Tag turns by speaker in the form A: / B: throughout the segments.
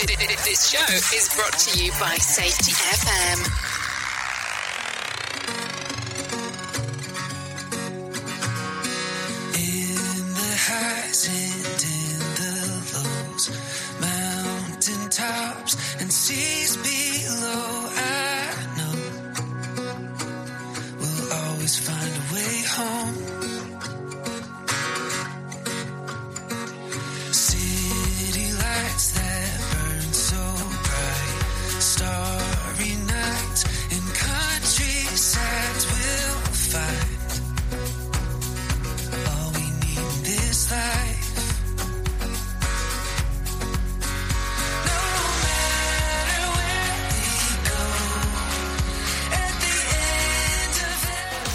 A: This show is brought to you by Safety FM.
B: In the highs and in the lows, mountain tops and seas below, I know we'll always find a way home. City lights that burn so bright, starry nights and countrysides will find all we need in this life. No matter where we go, at the end of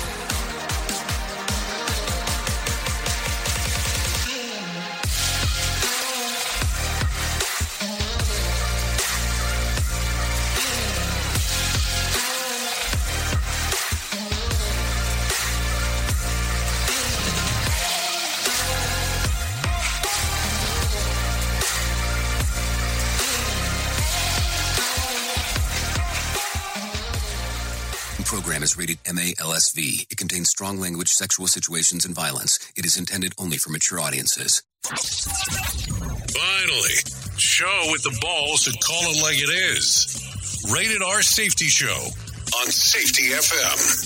C: Program is rated MALSV. It contains strong language, sexual situations, and violence. It is intended only for mature audiences.
D: Finally, show with the balls to call it like it is. Rated R Safety Show on Safety FM.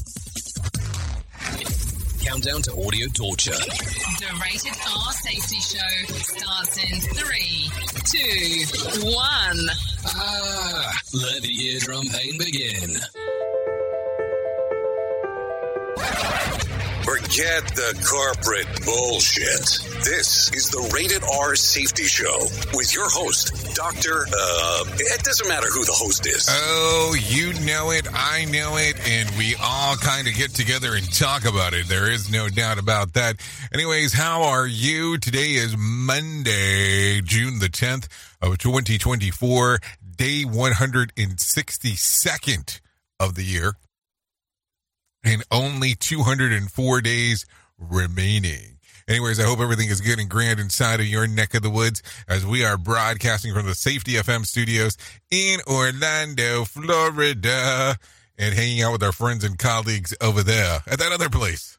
C: Countdown to audio torture.
A: The Rated R Safety Show starts in 3, 2, 1.
C: Let the eardrum pain begin.
D: Forget the corporate bullshit. This is the Rated R Safety Show with your host, Dr. It doesn't matter who the host is.
E: Oh, you know it, I know it, and we all kind of get together and talk about it. There is no doubt about that. Anyways, how are you? Today is Monday, June the 10th of 2024, day 162nd of the year. And only 204 days remaining. Anyways, I hope everything is good and grand inside of your neck of the woods as we are broadcasting from the Safety FM studios in Orlando, Florida, and hanging out with our friends and colleagues over there at that other place.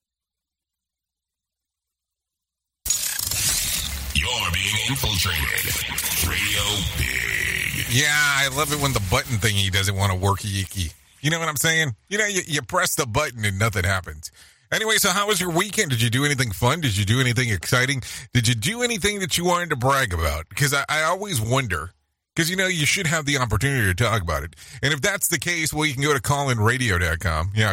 D: You're being infiltrated. Radio Big.
E: Yeah, I love it when the button thingy doesn't want to work yeeky. You know what I'm saying? You know, you press the button and nothing happens. Anyway, so how was your weekend? Did you do anything fun? Did you do anything exciting? Did you do anything that you wanted to brag about? Because I always wonder, because, you know, you should have the opportunity to talk about it. And if that's the case, well, you can go to callinradio.com. Yeah,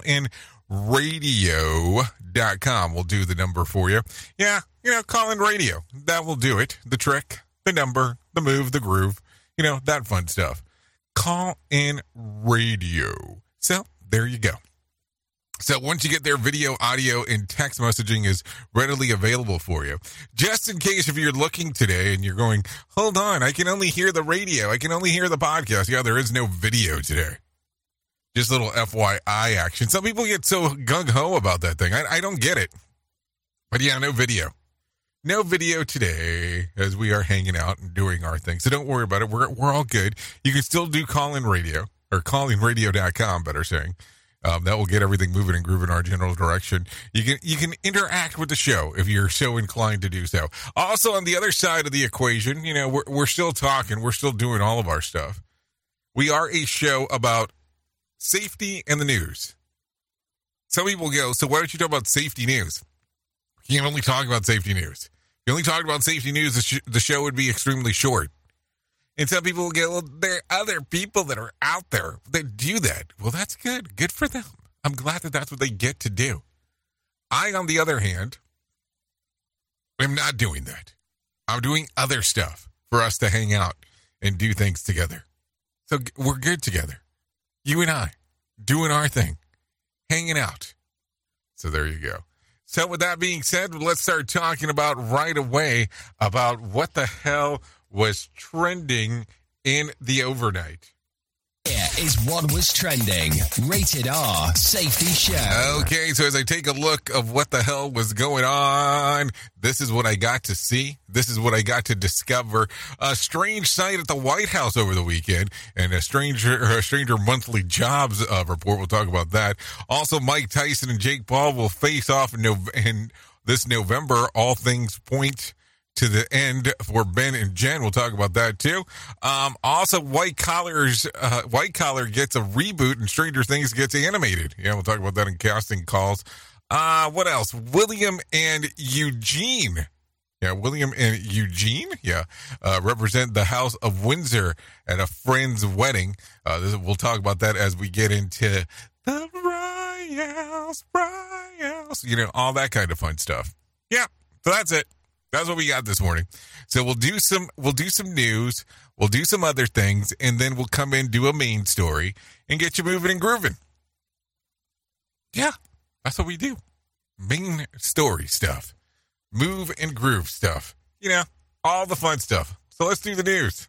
E: callinradio.com will do the number for you. Yeah, you know, call in radio. That will do it. The trick, the number, the move, the groove, you know, that fun stuff. Call in radio. So there you go. So once you get there, video, audio, and text messaging is readily available for you. Just in case if you're looking today and you're going, hold on, I can only hear the radio. I can only hear the podcast. Yeah, there is no video today. Just a little FYI action. Some people get so gung-ho about that thing. I don't get it. But yeah, no video. No video today as we are hanging out and doing our thing. So don't worry about it. We're all good. You can still do call-in radio, or callinradio.com, better saying. That will get everything moving and grooving in our general direction. You can interact with the show if you're so inclined to do so. Also, on the other side of the equation, you know, we're still talking. We're still doing all of our stuff. We are a show about safety and the news. Some people go, so why don't you talk about safety news? You can only talk about safety news. If you only talked about safety news, the show would be extremely short. And some people will go, well, there are other people that are out there that do that. Well, that's good. Good for them. I'm glad that that's what they get to do. I, on the other hand, am not doing that. I'm doing other stuff for us to hang out and do things together. So we're good together. You and I, doing our thing, hanging out. So there you go. So with that being said, let's start talking about right away about what the hell was trending in the overnight.
F: Here is what was trending. Rated R Safety Show.
E: Okay, so as I take a look of what the hell was going on, this is what I got to see. This is what I got to discover. A strange sight at the White House over the weekend, and a stranger monthly jobs report. We'll talk about that. Also, Mike Tyson and Jake Paul will face off in this November. All things point to the end for Ben and Jen. We'll talk about that too. Also, White Collar gets a reboot and Stranger Things gets animated. Yeah, we'll talk about that in casting calls. What else? William and Eugene. Yeah, William and Eugene. Yeah, represent the House of Windsor at a friend's wedding. We'll talk about that as we get into the Royals. You know, all that kind of fun stuff. Yeah, so that's it. That's what we got this morning. So we'll do some news, we'll do some other things, and then we'll come in, do a main story, and get you moving and grooving. Yeah, that's what we do. Main story stuff. Move and groove stuff. You know, all the fun stuff. So let's do the news.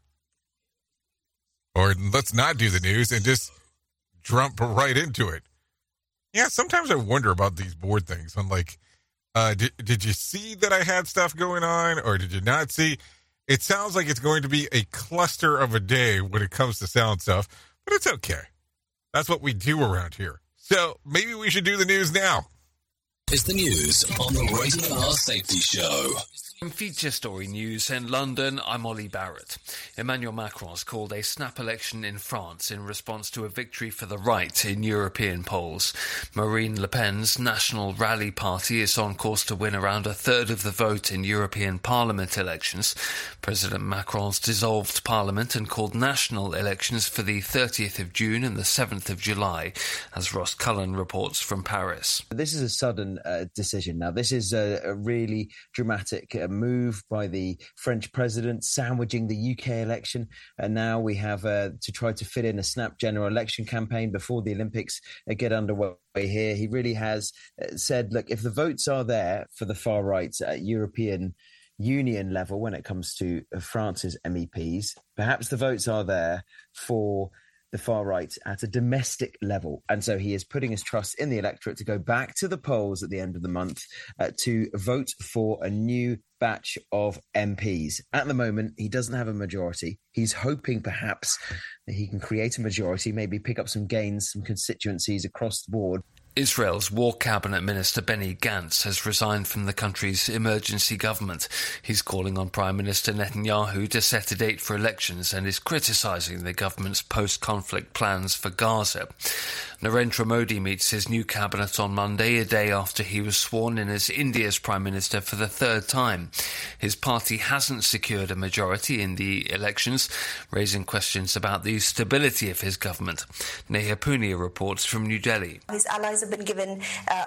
E: Or let's not do the news and just jump right into it. Yeah, sometimes I wonder about these board things. I'm like, did you see that I had stuff going on, or did you not see? It sounds like it's going to be a cluster of a day when it comes to sound stuff, but it's okay. That's what we do around here. So maybe we should do the news now.
F: Is the news on the Rated R Safety Show.
G: In feature story news in London, I'm Ollie Barrett. Emmanuel Macron has called a snap election in France in response to a victory for the right in European polls. Marine Le Pen's National Rally Party is on course to win around a third of the vote in European Parliament elections. President Macron's dissolved Parliament and called national elections for the 30th of June and the 7th of July, as Ross Cullen reports from Paris.
H: This is a sudden decision. Now, this is a really dramatic move by the French president, sandwiching the UK election. And now we have to try to fit in a snap general election campaign before the Olympics get underway here. He really has said, look, if the votes are there for the far right at European Union level when it comes to France's MEPs, perhaps the votes are there for the far right at a domestic level. And so he is putting his trust in the electorate to go back to the polls at the end of the month to vote for a new batch of MPs. At the moment, he doesn't have a majority. He's hoping perhaps that he can create a majority, maybe pick up some gains, some constituencies across the board.
G: Israel's War Cabinet Minister Benny Gantz has resigned from the country's emergency government. He's calling on Prime Minister Netanyahu to set a date for elections and is criticising the government's post-conflict plans for Gaza. Narendra Modi meets his new cabinet on Monday, a day after he was sworn in as India's Prime Minister for the third time. His party hasn't secured a majority in the elections, raising questions about the stability of his government. Neha Punia reports from New Delhi.
I: His allies have been given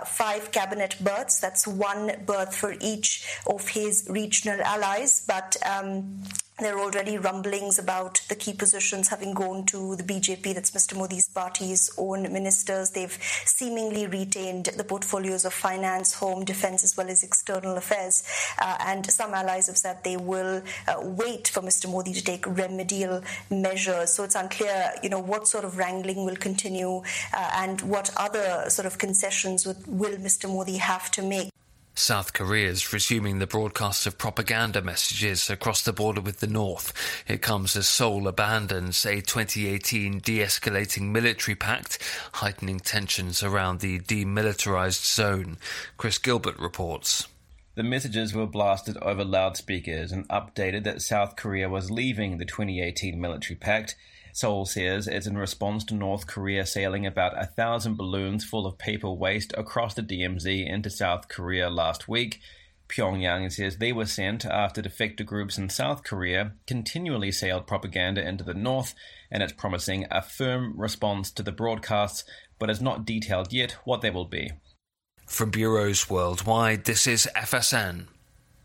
I: 5 cabinet berths. That's 1 berth for each of his regional allies. But there are already rumblings about the key positions having gone to the BJP, that's Mr. Modi's party's own ministers. They've seemingly retained the portfolios of finance, home, defence, as well as external affairs. And some allies have said they will wait for Mr. Modi to take remedial measures. So it's unclear, what sort of wrangling will continue and what other sort of concessions will Mr. Modi have to make.
G: South Korea is resuming the broadcast of propaganda messages across the border with the North. It comes as Seoul abandons a 2018 de-escalating military pact, heightening tensions around the demilitarized zone. Chris Gilbert reports.
J: The messages were blasted over loudspeakers and updated that South Korea was leaving the 2018 military pact. Seoul says it's in response to North Korea sailing about 1,000 balloons full of paper waste across the DMZ into South Korea last week. Pyongyang says they were sent after defector groups in South Korea continually sailed propaganda into the north, and it's promising a firm response to the broadcasts, but has not detailed yet what they will be.
G: From bureaus worldwide, this is FSN.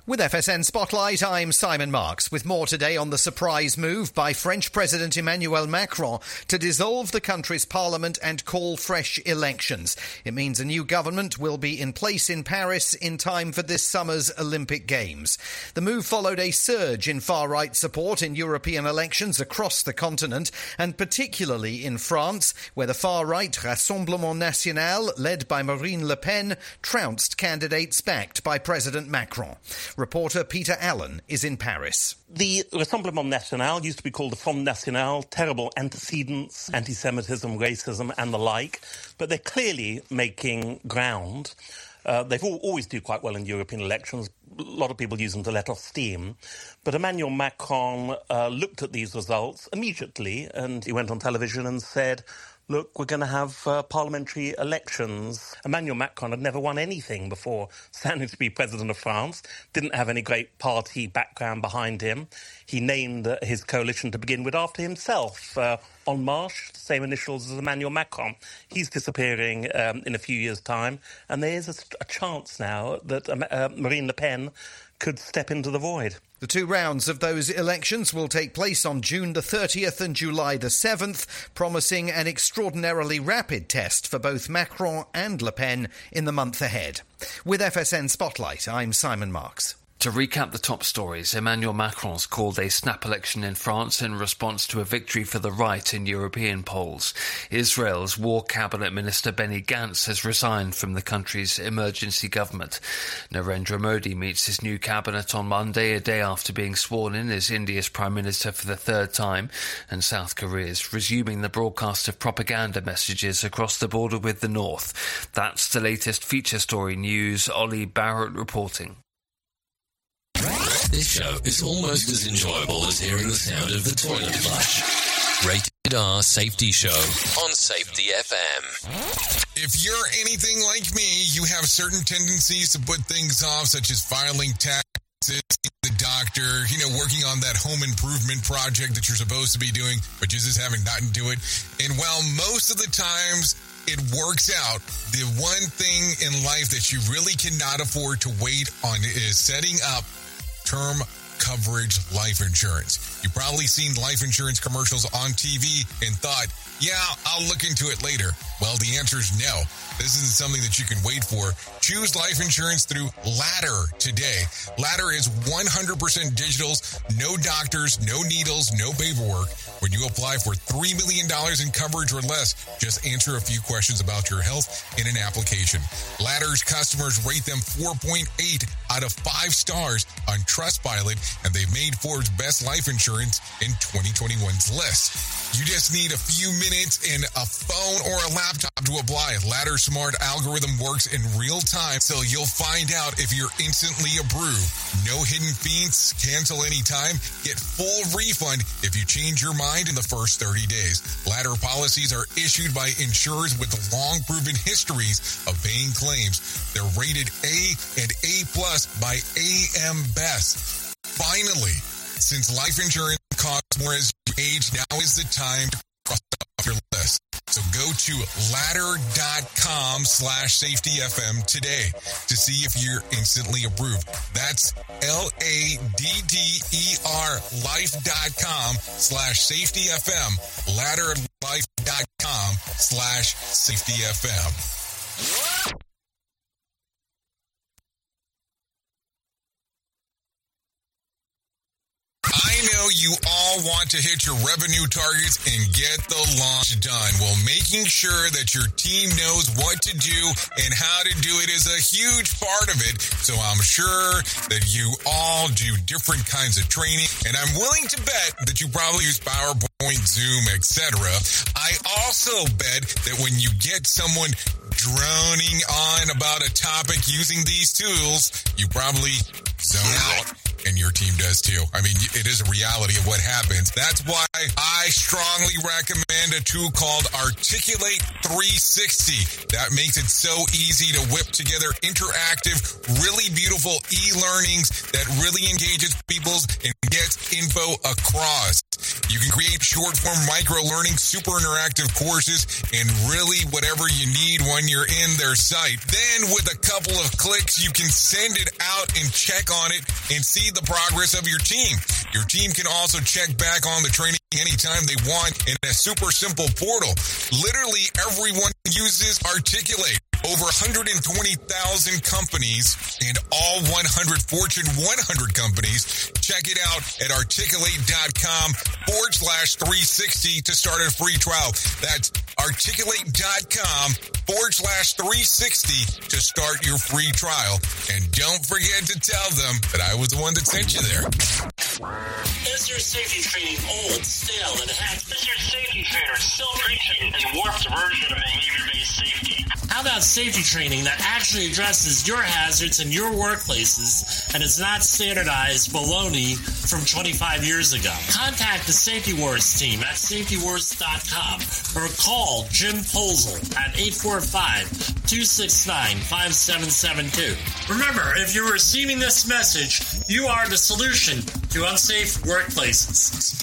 K: With FSN Spotlight, I'm Simon Marks, with more today on the surprise move by French President Emmanuel Macron to dissolve the country's parliament and call fresh elections. It means a new government will be in place in Paris in time for this summer's Olympic Games. The move followed a surge in far-right support in European elections across the continent, and particularly in France, where the far-right Rassemblement National, led by Marine Le Pen, trounced candidates backed by President Macron. Reporter Peter Allen is in Paris.
L: The Rassemblement National used to be called the Front National, terrible antecedents, anti-Semitism, racism and the like, but they're clearly making ground. They've always do quite well in European elections. A lot of people use them to let off steam. But Emmanuel Macron looked at these results immediately, and he went on television and said, look, we're going to have parliamentary elections. Emmanuel Macron had never won anything before standing to be president of France, didn't have any great party background behind him. He named his coalition to begin with after himself, En Marche, same initials as Emmanuel Macron. He's disappearing in a few years' time, and there is a chance now that Marine Le Pen could step into the void.
K: The two rounds of those elections will take place on June the 30th and July the 7th, promising an extraordinarily rapid test for both Macron and Le Pen in the month ahead. With FSN Spotlight, I'm Simon Marks.
G: To recap the top stories, Emmanuel Macron's called a snap election in France in response to a victory for the right in European polls. Israel's War Cabinet Minister Benny Gantz has resigned from the country's emergency government. Narendra Modi meets his new cabinet on Monday, a day after being sworn in as India's Prime Minister for the third time, and South Korea is resuming the broadcast of propaganda messages across the border with the North. That's the latest feature story news. Ollie Barrett reporting.
F: This show is almost as enjoyable as hearing the sound of the toilet flush. Rated R Safety Show on Safety FM.
E: If you're anything like me, you have certain tendencies to put things off, such as filing taxes, the doctor, working on that home improvement project that you're supposed to be doing, but you just haven't gotten to it. And while most of the times it works out, the one thing in life that you really cannot afford to wait on is setting up term coverage life insurance. You've probably seen life insurance commercials on TV and thought, yeah, I'll look into it later. Well, the answer is no. This isn't something that you can wait for. Choose life insurance through Ladder today. Ladder is 100% digitals, no doctors, no needles, no paperwork. When you apply for $3 million in coverage or less, just answer a few questions about your health in an application. Ladder's customers rate them 4.8 out of 5 stars on Trustpilot, and they've made Forbes' best life insurance in 2021's list. You just need a few minutes and a phone or a laptop to apply. Ladder's smart algorithm works in real time, so you'll find out if you're instantly approved. No hidden fees, cancel anytime, get full refund if you change your mind in the first 30 days. Ladder policies are issued by insurers with long proven histories of paying claims. They're rated A and A+ by AM Best. Finally, since life insurance costs more as you age, now is the time to cross off your list. So go to ladder.com/safetyfm today to see if you're instantly approved. That's LADDER life.com/safetyfm. Ladderlife.com/safetyfm. I know you all want to hit your revenue targets and get the launch done. Well, making sure that your team knows what to do and how to do it is a huge part of it. So I'm sure that you all do different kinds of training, and I'm willing to bet that you probably use PowerPoint, Zoom, etc. I also bet that when you get someone droning on about a topic using these tools, you probably zone out. And your team does too. I mean, it is a reality of what happens. That's why I strongly recommend a tool called Articulate 360. That makes it so easy to whip together interactive, really beautiful e-learnings that really engages people and gets info across. You can create short-form micro-learning, super interactive courses, and really whatever you need when you're in their site. Then, with a couple of clicks, you can send it out and check on it and see the progress of your team. Your team can also check back on the training anytime they want in a super simple portal. Literally everyone uses Articulate. Over 120,000 companies and all 100 Fortune 100 companies. Check it out at articulate.com/360 to start a free trial. That's articulate.com/360 to start your free trial. And don't forget to tell them that I was the one that sent you there.
M: Is your safety training old, stale, and hacked? Is your safety trainer still preaching a warped version of behavior-based safety? How about safety training that actually addresses your hazards in your workplaces and is not standardized baloney from 25 years ago? Contact the Safety Wars team at safetywars.com or call Jim Posel at 845-269-5772. Remember, if you're receiving this message, you are the solution to unsafe workplaces.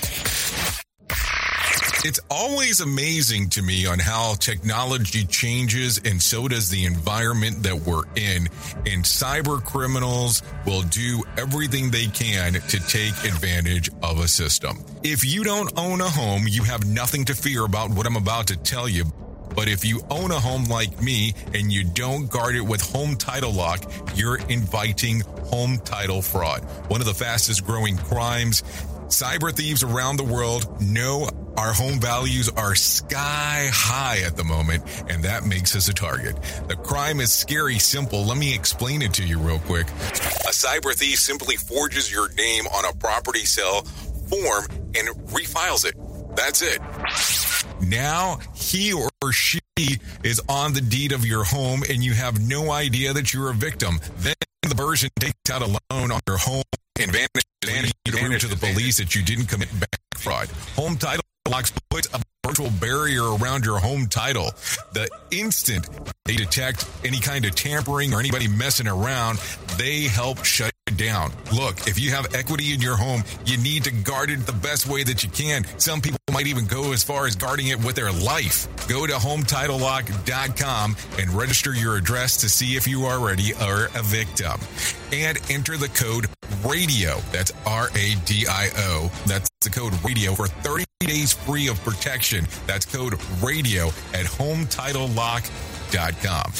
E: It's always amazing to me on how technology changes, and so does the environment that we're in. And cyber criminals will do everything they can to take advantage of a system. If you don't own a home, you have nothing to fear about what I'm about to tell you. But if you own a home like me and you don't guard it with Home Title Lock, you're inviting home title fraud. One of the fastest growing crimes. Cyber thieves around the world know our home values are sky high at the moment, and that makes us a target. The crime is scary simple. Let me explain it to you real quick. A cyber thief simply forges your name on a property sale form and refiles it. That's it. Now he or she is on the deed of your home, and you have no idea that you're a victim. Then the person takes out a loan on your home and vanishes to the police that you didn't commit bank fraud. Home Title Locks puts a virtual barrier around your home title. The instant they detect any kind of tampering or anybody messing around, they help shut it down. Look, if you have equity in your home, you need to guard it the best way that you can. Some people might even go as far as guarding it with their life. Go to HometitleLock.com and register your address to see if you already are a victim. And enter the code RADIO. That's RADIO. That's the code RADIO for 30 days free of protection. That's code RADIO at HometitleLock.com.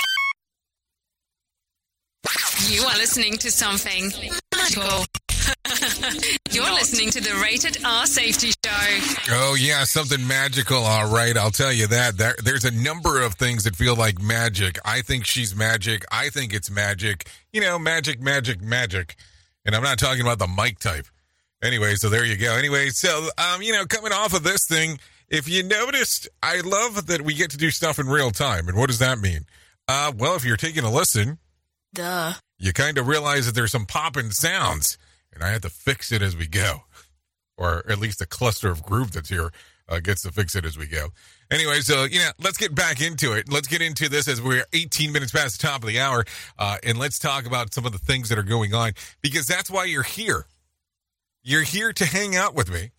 A: You are listening to something magical. You're listening to the Rated R Safety Show.
E: Oh, yeah, something magical. All right, I'll tell you that. There's a number of things that feel like magic. I think she's magic. I think it's magic. You know, magic. And I'm not talking about the mic type. Anyway, so there you go. Anyway, so, coming off of this thing, if you noticed, I love that we get to do stuff in real time. And what does that mean? Well, if you're taking a listen, you kind of realize that there's some popping sounds. And I have to fix it as we go. Or at least a cluster of group that's here gets to fix it as we go. Anyway, so, let's get back into it. Let's get into this as we're 18 minutes past the top of the hour. And let's talk about some of the things that are going on. Because that's why you're here. You're here to hang out with me.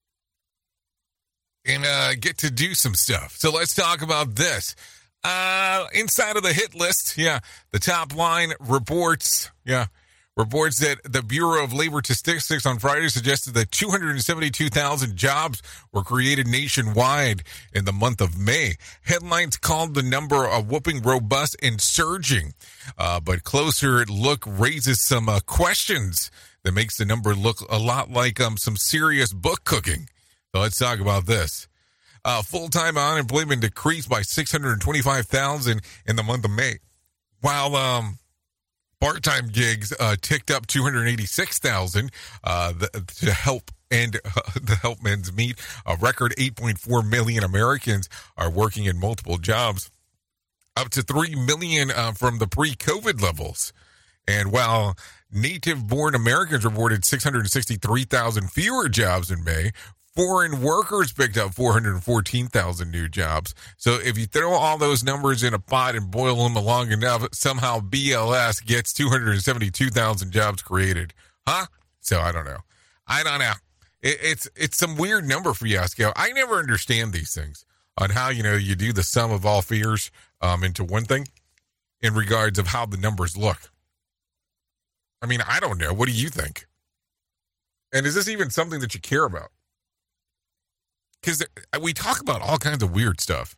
E: And get to do some stuff. So let's talk about this. Inside of the hit list, the top line reports that the Bureau of Labor Statistics on Friday suggested that 272,000 jobs were created nationwide in the month of May. Headlines called the number a whooping robust and surging, but closer look raises some questions that makes the number look a lot like some serious book cooking. So let's talk about this. Full-time unemployment decreased by 625,000 in the month of May, while part-time gigs ticked up 286,000 to help the help ends meet. A record 8.4 million Americans are working in multiple jobs, up to 3 million from the pre-COVID levels. And while native-born Americans reported 663,000 fewer jobs in May, foreign workers picked up 414,000 new jobs. So if you throw all those numbers in a pot and boil them long enough, somehow BLS gets 272,000 jobs created. Huh? So I don't know. It's some weird number for Yasko. I never understand these things on how, you do the sum of all fears into one thing in regards of how the numbers look. I mean, I don't know. What do you think? And is this even something that you care about? Because we talk about all kinds of weird stuff.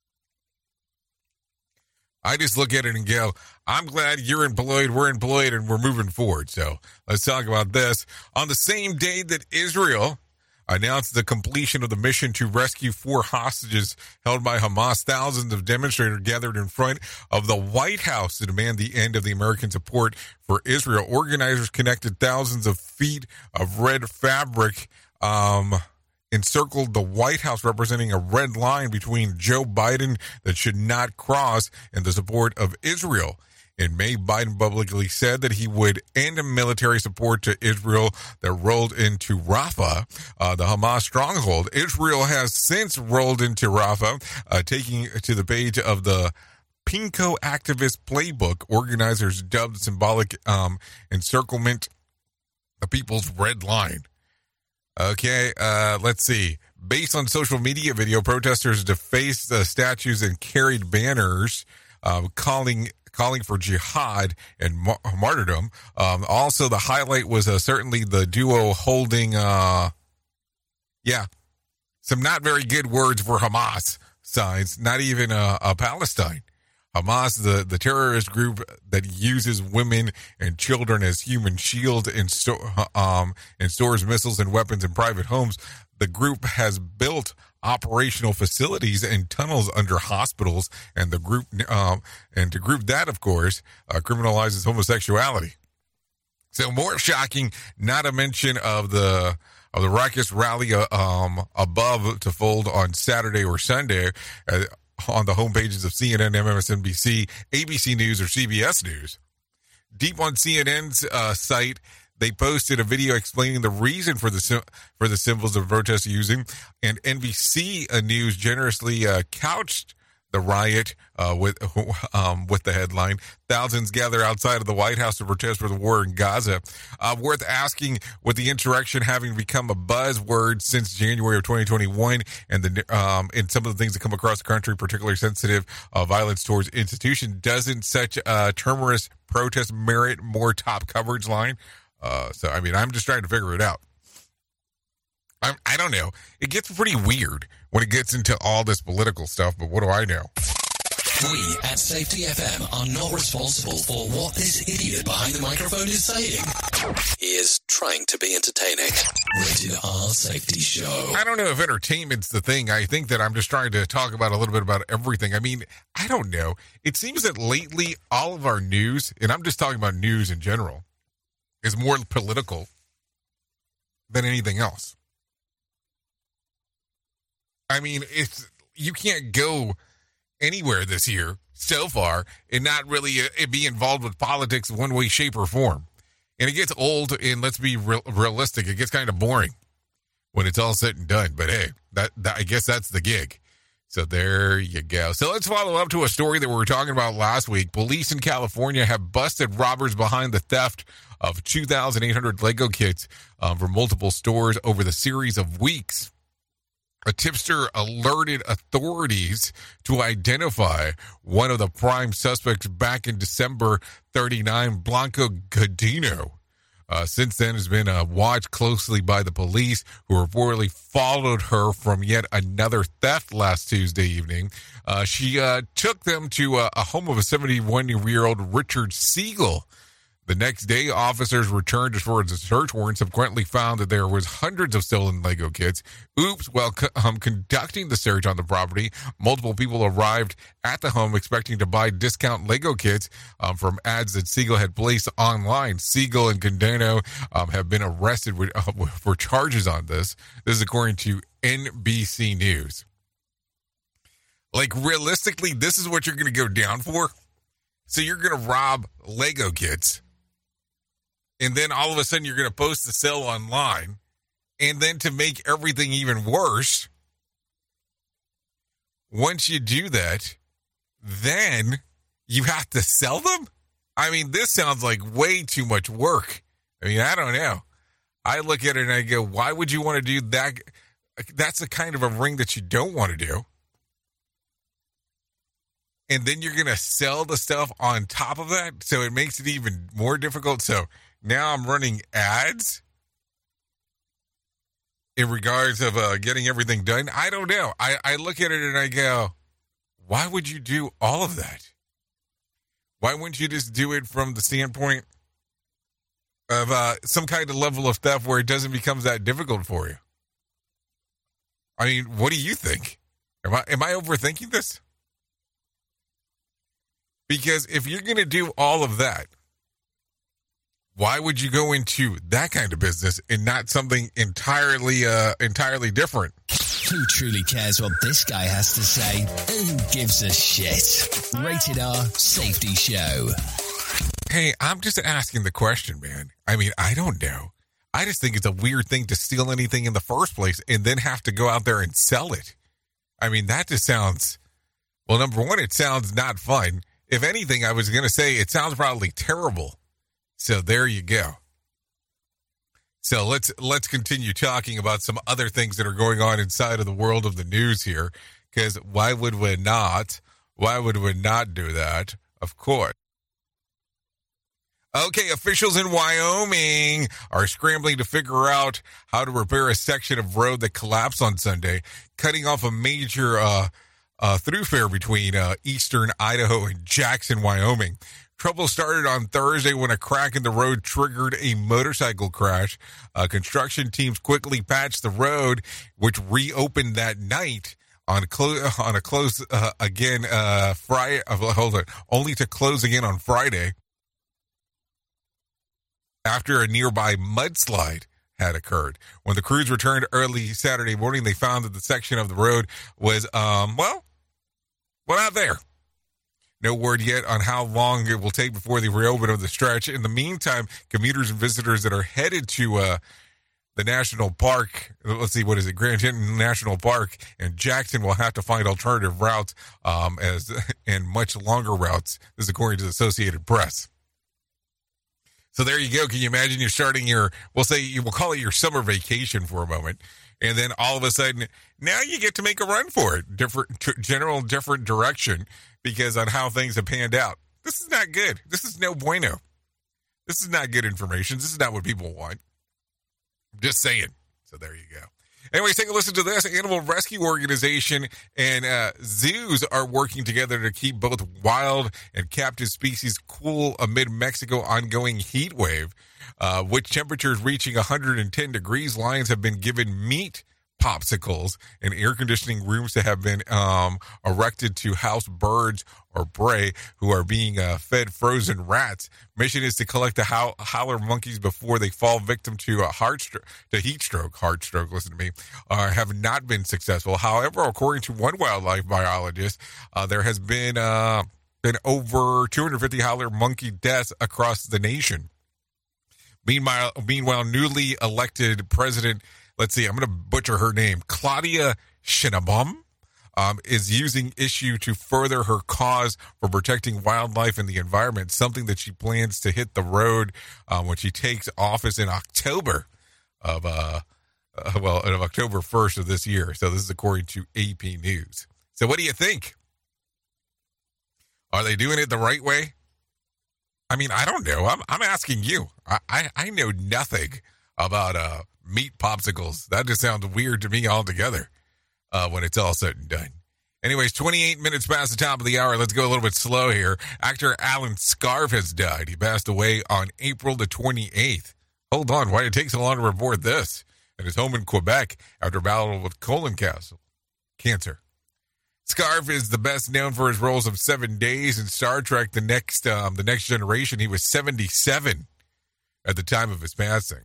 E: I just look at it and go, I'm glad you're employed, we're employed, and we're moving forward. So let's talk about this. On the same day that Israel announced the completion of the mission to rescue 4 hostages held by Hamas, thousands of demonstrators gathered in front of the White House to demand the end of the American support for Israel. Organizers connected thousands of feet of red fabric encircled the White House, representing a red line between Joe Biden that should not cross and the support of Israel. In May, Biden publicly said that he would end military support to Israel that rolled into Rafah, the Hamas stronghold. Israel has since rolled into Rafah, taking to the page of the Pinko activist playbook. Organizers dubbed symbolic encirclement the people's red line. Okay, let's see. Based on social media video, protesters defaced the statues and carried banners calling for jihad and martyrdom. Also, the highlight was certainly the duo holding, some not very good words for Hamas signs, not even a Palestine. Hamas, the terrorist group that uses women and children as human shields and stores missiles and weapons in private homes. The group has built operational facilities and tunnels under hospitals, and the group and to group that, of course, criminalizes homosexuality. So more shocking, not a mention of the raucous rally above to fold on Saturday or Sunday. On the homepages of CNN, MSNBC, ABC News, or CBS News. Deep on CNN's site, they posted a video explaining the reason for the symbols of protest using, and NBC News generously couched the riot with the headline, "Thousands gather outside of the White House to protest for the war in Gaza." Worth asking, with the insurrection having become a buzzword since January of 2021, and some of the things that come across the country, particularly sensitive violence towards institutions, doesn't such a terrorist protest merit more top coverage line? I'm just trying to figure it out. I don't know. It gets pretty weird when it gets into all this political stuff, but what do I know?
F: We at Safety FM are not responsible for what this idiot behind the microphone is saying. He is trying to be entertaining. Rated R Safety Show.
E: I don't know if entertainment's the thing. I think that I'm just trying to talk about a little bit about everything. I mean, I don't know. It seems that lately all of our news, and I'm just talking about news in general, is more political than anything else. I mean, you can't go anywhere this year so far and not really be involved with politics in one way, shape, or form. And it gets old, and let's be realistic, it gets kind of boring when it's all said and done. But hey, that I guess that's the gig. So there you go. So let's follow up to a story that we were talking about last week. Police in California have busted robbers behind the theft of 2,800 Lego kits from multiple stores over the series of weeks. A tipster alerted authorities to identify one of the prime suspects back in December 39, Blanca Godino. Since then, has been watched closely by the police, who reportedly followed her from yet another theft last Tuesday evening. She took them to a home of a 71-year-old Richard Siegel. The next day, officers returned for the search warrant, subsequently found that there was hundreds of stolen Lego kits. While conducting the search on the property, multiple people arrived at the home expecting to buy discount Lego kits from ads that Siegel had placed online. Siegel and Condeno have been arrested for charges on this. This is according to NBC News. Like, realistically, this is what you're going to go down for? So you're going to rob Lego kits, and then all of a sudden you're going to post the sale online, and then to make everything even worse, once you do that, then you have to sell them? I mean, this sounds like way too much work. I mean, I don't know. I look at it and I go, why would you want to do that? That's the kind of a ring that you don't want to do. And then you're going to sell the stuff on top of that. So it makes it even more difficult. So now I'm running ads in regards of getting everything done. I don't know. I look at it and I go, why would you do all of that? Why wouldn't you just do it from the standpoint of some kind of level of theft where it doesn't become that difficult for you? I mean, what do you think? Am I overthinking this? Because if you're going to do all of that, why would you go into that kind of business and not something entirely different?
F: Who truly cares what this guy has to say? Who gives a shit? Rated R Safety Show.
E: Hey, I'm just asking the question, man. I mean, I don't know. I just think it's a weird thing to steal anything in the first place and then have to go out there and sell it. I mean, that just sounds, well, number one, it sounds not fun. If anything, I was going to say it sounds probably terrible. So there you go. So let's continue talking about some other things that are going on inside of the world of the news here, because why would we not? Why would we not do that? Of course. Okay, officials in Wyoming are scrambling to figure out how to repair a section of road that collapsed on Sunday, cutting off a major thoroughfare between eastern Idaho and Jackson, Wyoming. Trouble started on Thursday when a crack in the road triggered a motorcycle crash. Construction teams quickly patched the road, which reopened that night only to close again on Friday after a nearby mudslide had occurred. When the crews returned early Saturday morning, they found that the section of the road was, not there. No word yet on how long it will take before the reopen of the stretch. In the meantime, commuters and visitors that are headed to the national park, let's see, what is it, Grand Teton National Park and Jackson will have to find alternative routes and much longer routes. This is according to the Associated Press. So there you go. Can you imagine you're starting we'll call it your summer vacation for a moment. And then all of a sudden, now you get to make a run for it. Different direction because on how things have panned out. This is not good. This is no bueno. This is not good information. This is not what people want. I'm just saying. So there you go. Anyways, take a listen to this. Animal rescue organization and zoos are working together to keep both wild and captive species cool amid Mexico's ongoing heat wave. With temperatures reaching 110 degrees, lions have been given meat popsicles and air conditioning rooms that have been erected to house birds or prey who are being fed frozen rats. Mission is to collect the howler monkeys before they fall victim to heat stroke. Heart stroke, listen to me, have not been successful. However, according to one wildlife biologist, there has been over 250 howler monkey deaths across the nation. Meanwhile, newly elected president, let's see, I'm going to butcher her name, Claudia Sheinbaum, is using issue to further her cause for protecting wildlife and the environment, something that she plans to hit the road when she takes office in October of October 1st of this year. So this is according to AP News. So what do you think? Are they doing it the right way? I mean, I don't know. I'm asking you. I know nothing about meat popsicles. That just sounds weird to me altogether when it's all said and done. Anyways, 28 minutes past the top of the hour. Let's go a little bit slow here. Actor Alan Scarf has died. He passed away on April the 28th. Hold on. Why did it take so long to report this? At his home in Quebec after a battle with colon cancer. Scarf is the best known for his roles of 7 Days in Star Trek, The Next Generation. He was 77 at the time of his passing.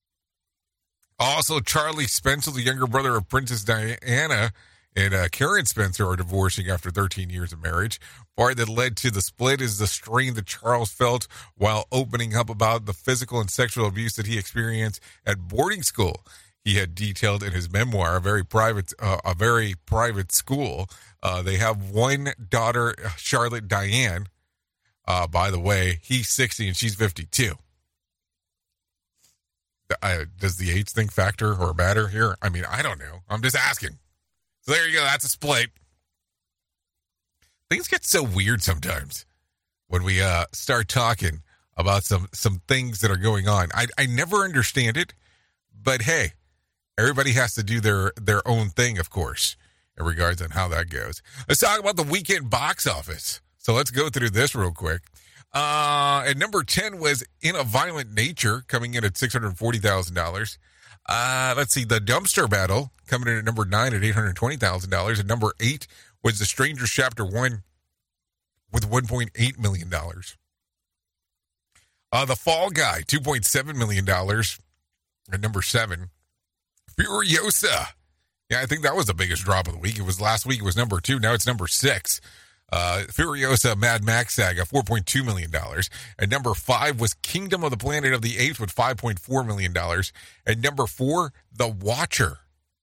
E: Also, Charlie Spencer, the younger brother of Princess Diana, and Karen Spencer are divorcing after 13 years of marriage. Part that led to the split is the strain that Charles felt while opening up about the physical and sexual abuse that he experienced at boarding school. He had detailed in his memoir, a very private school. They have one daughter, Charlotte Diane. By the way, he's 60 and she's 52. Does the AIDS thing factor or matter here? I mean, I don't know. I'm just asking. So there you go. That's a split. Things get so weird sometimes when we start talking about some things that are going on. I never understand it, but hey, everybody has to do their own thing, of course, in regards on how that goes. Let's talk about the weekend box office. So let's go through this real quick. At number 10 was In a Violent Nature, coming in at $640,000. Let's see, The Dumpster Battle, coming in at number 9 at $820,000. At number 8 was The Strangers Chapter 1 with $1.8 million. The Fall Guy, $2.7 million. At number 7, Furiosa. Yeah, I think that was the biggest drop of the week. It was last week. It was number 2. Now it's number 6. Furiosa Mad Max Saga, $4.2 million. At number 5 was Kingdom of the Planet of the Apes with $5.4 million. At number 4, The Watcher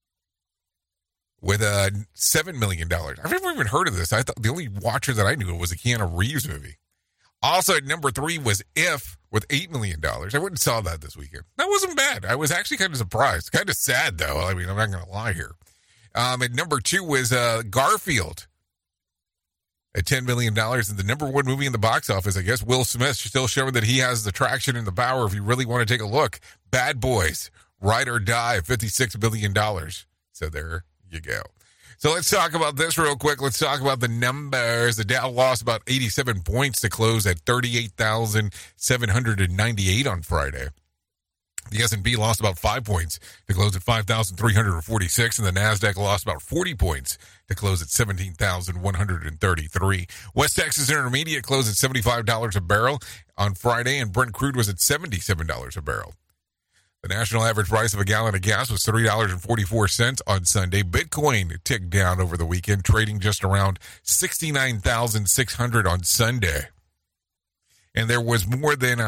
E: with $7 million. I've never even heard of this. I thought the only Watcher that I knew was a Keanu Reeves movie. Also at number 3 was If with $8 million. I went and saw that this weekend. That wasn't bad. I was actually kind of surprised. Kind of sad, though. I mean, I'm not going to lie here. At number 2 was Garfield at $10 million. And the number 1 movie in the box office, I guess, Will Smith still showing that he has the traction and the power if you really want to take a look. Bad Boys, Ride or Die, $56 billion. So there you go. So let's talk about this real quick. Let's talk about the numbers. The Dow lost about 87 points to close at 38,798 on Friday. The S&P lost about 5 points to close at 5,346, and the NASDAQ lost about 40 points to close at 17,133. West Texas Intermediate closed at $75 a barrel on Friday, and Brent crude was at $77 a barrel. The national average price of a gallon of gas was $3.44 on Sunday. Bitcoin ticked down over the weekend, trading just around 69,600 on Sunday. And there was more than,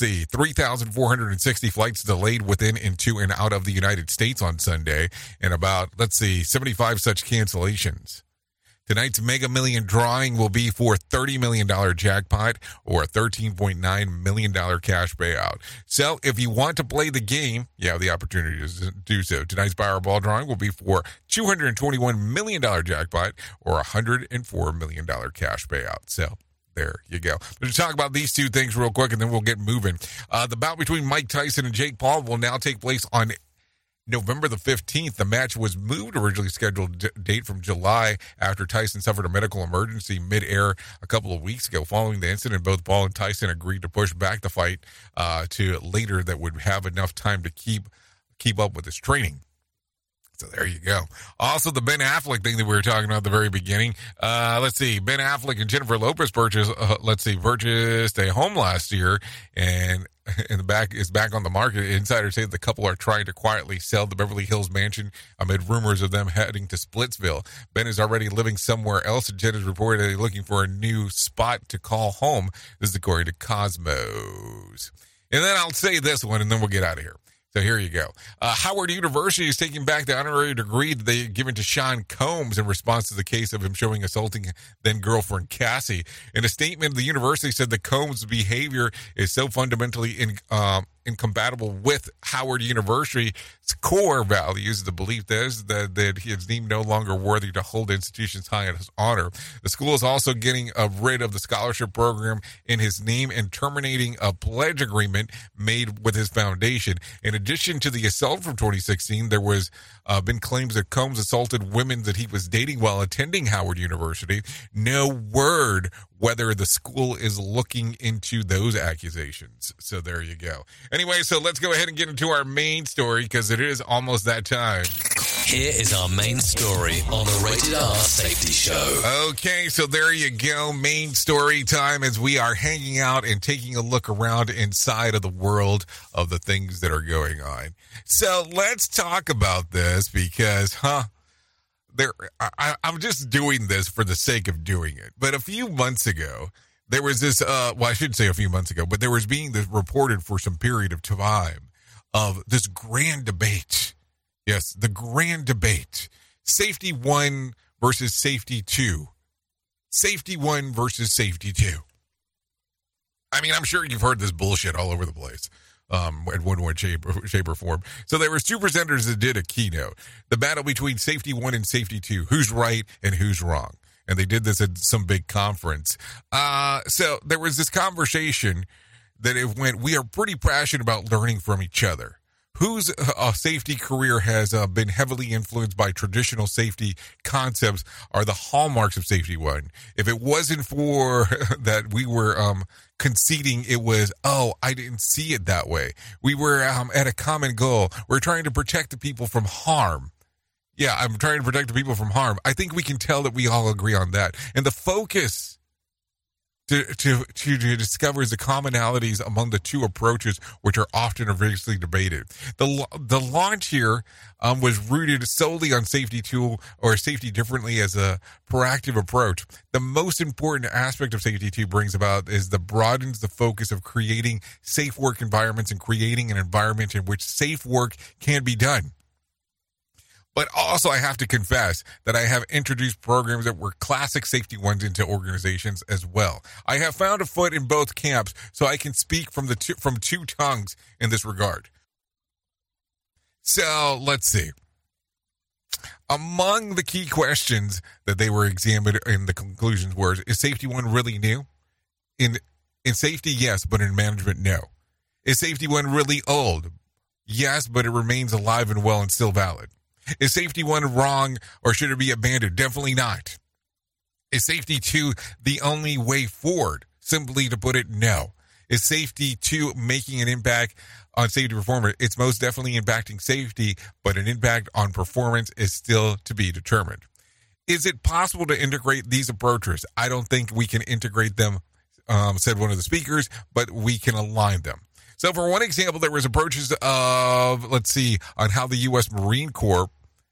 E: 3,460 flights delayed within, into, and out of the United States on Sunday, and about, 75 such cancellations. Tonight's Mega Million drawing will be for $30 million jackpot or a $13.9 million cash payout. So if you want to play the game, you have the opportunity to do so. Tonight's Powerball drawing will be for $221 million jackpot or a $104 million cash payout. So there you go. Let's talk about these two things real quick, and then we'll get moving. The bout between Mike Tyson and Jake Paul will now take place on November the 15th. The match was moved, originally scheduled date from July after Tyson suffered a medical emergency mid-air a couple of weeks ago. Following the incident, both Paul and Tyson agreed to push back the fight to later that would have enough time to keep up with his training. So there you go. Also, the Ben Affleck thing that we were talking about at the very beginning. Ben Affleck and Jennifer Lopez purchased a home last year, and is back on the market. Insiders say the couple are trying to quietly sell the Beverly Hills mansion amid rumors of them heading to Splitsville. Ben is already living somewhere else, and Jen is reportedly looking for a new spot to call home. This is according to Cosmos. And then I'll say this one, and then we'll get out of here. So here you go. Howard University is taking back the honorary degree that they given to Sean Combs in response to the case of him assaulting then-girlfriend Cassie. In a statement, the university said that Combs' behavior is so fundamentally incompatible with Howard University's core values. The belief is that he is deemed no longer worthy to hold the institution's highest honor. The school is also getting rid of the scholarship program in his name and terminating a pledge agreement made with his foundation. In addition to the assault from 2016, there was been claims that Combs assaulted women that he was dating while attending Howard University. No word whether the school is looking into those accusations. So there you go. Anyway, so let's go ahead and get into our main story because it is almost that time.
F: Here is our main story on the Rated R Safety Show.
E: Okay, so there you go. Main story time as we are hanging out and taking a look around inside of the world of the things that are going on. So let's talk about this because, I'm just doing this for the sake of doing it. But a few months ago, there was this, I shouldn't say a few months ago, but there was being this reported for some period of time of this grand debate. Yes, the grand debate. Safety 1 versus Safety 2. Safety 1 versus Safety 2. I mean, I'm sure you've heard this bullshit all over the place. in one way, shape or form. So there was two presenters that did a keynote. The battle between Safety 1 and Safety 2. Who's right and who's wrong? And they did this at some big conference. So there was this conversation that it went, we are pretty passionate about learning from each other. Whose safety career has been heavily influenced by traditional safety concepts are the hallmarks of Safety 1. If it wasn't for that we were conceding, it was, I didn't see it that way. We were at a common goal. We're trying to protect the people from harm. Yeah, I'm trying to protect the people from harm. I think we can tell that we all agree on that. And the focus to discover the commonalities among the two approaches, which are often vigorously debated. The launch here was rooted solely on Safety 2 or Safety Differently as a proactive approach. The most important aspect of Safety 2 brings about is the broadens the focus of creating safe work environments and creating an environment in which safe work can be done. But also, I have to confess that I have introduced programs that were classic Safety 1s into organizations as well. I have found a foot in both camps, so I can speak from two tongues in this regard. So, let's see. Among the key questions that they were examined in the conclusions were, is Safety 1 really new? In safety, yes, but in management, no. Is Safety 1 really old? Yes, but it remains alive and well and still valid. Is Safety 1 wrong or should it be abandoned? Definitely not. Is Safety 2 the only way forward? Simply to put it, no. Is Safety 2 making an impact on safety performance? It's most definitely impacting safety, but an impact on performance is still to be determined. Is it possible to integrate these approaches? I don't think we can integrate them, said one of the speakers, but we can align them. So for one example, there was approaches of, on how the U.S. Marine Corps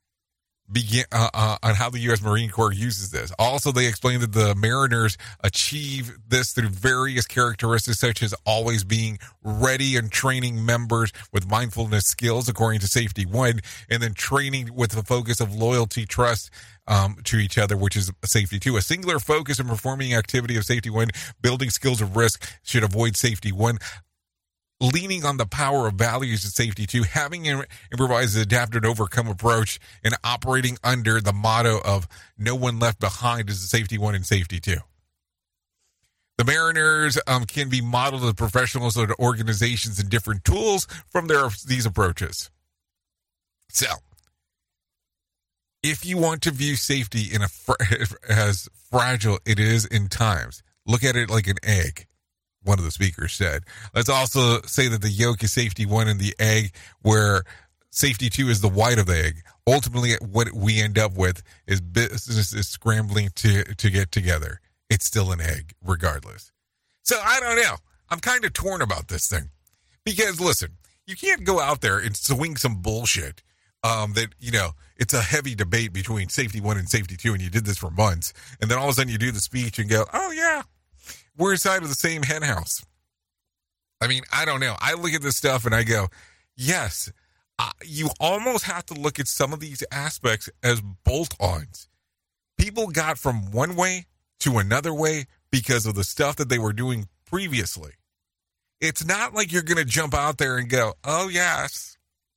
E: uses this. Also, they explained that the mariners achieve this through various characteristics, such as always being ready and training members with mindfulness skills, according to Safety 1, and then training with the focus of loyalty, trust to each other, which is Safety 2. A singular focus in performing activity of Safety 1, building skills of risk, should avoid Safety 1. Leaning on the power of values in Safety 2, having improvised, adapt, and overcome approach, and operating under the motto of no one left behind is the Safety 1 and Safety 2. The mariners can be modeled as professionals of organizations and different tools from these approaches. So, if you want to view safety as fragile it is in times, look at it like an egg. One of the speakers said. Let's also say that the yolk is Safety 1 and the egg, where Safety 2 is the white of the egg. Ultimately, what we end up with is business is scrambling to get together. It's still an egg, regardless. So I don't know. I'm kind of torn about this thing. Because, listen, you can't go out there and swing some bullshit that, it's a heavy debate between Safety 1 and Safety 2, and you did this for months. And then all of a sudden you do the speech and go, oh, yeah. We're inside of the same hen house. I mean, I don't know. I look at this stuff and I go, yes, you almost have to look at some of these aspects as bolt-ons. People got from one way to another way because of the stuff that they were doing previously. It's not like you're going to jump out there and go, oh, yes,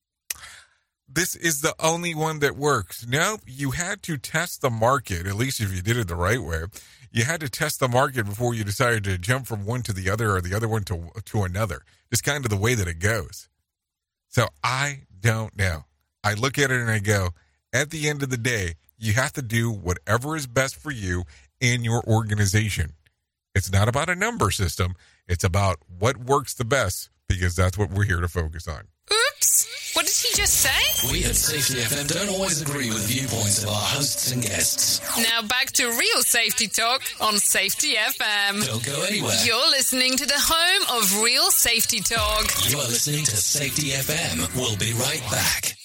E: this is the only one that works. No, you had to test the market, at least if you did it the right way. You had to test the market before you decided to jump from one to the other or the other one to another. Just kind of the way that it goes. So I don't know. I look at it and I go, at the end of the day, you have to do whatever is best for you and your organization. It's not about a number system. It's about what works the best, because that's what we're here to focus on.
A: Oops! What did he just say?
F: We at Safety FM don't always agree with viewpoints of our hosts and guests.
A: Now back to real safety talk on Safety FM.
F: Don't go anywhere.
A: You're listening to the home of real safety talk.
F: You are listening to Safety FM. We'll be right back.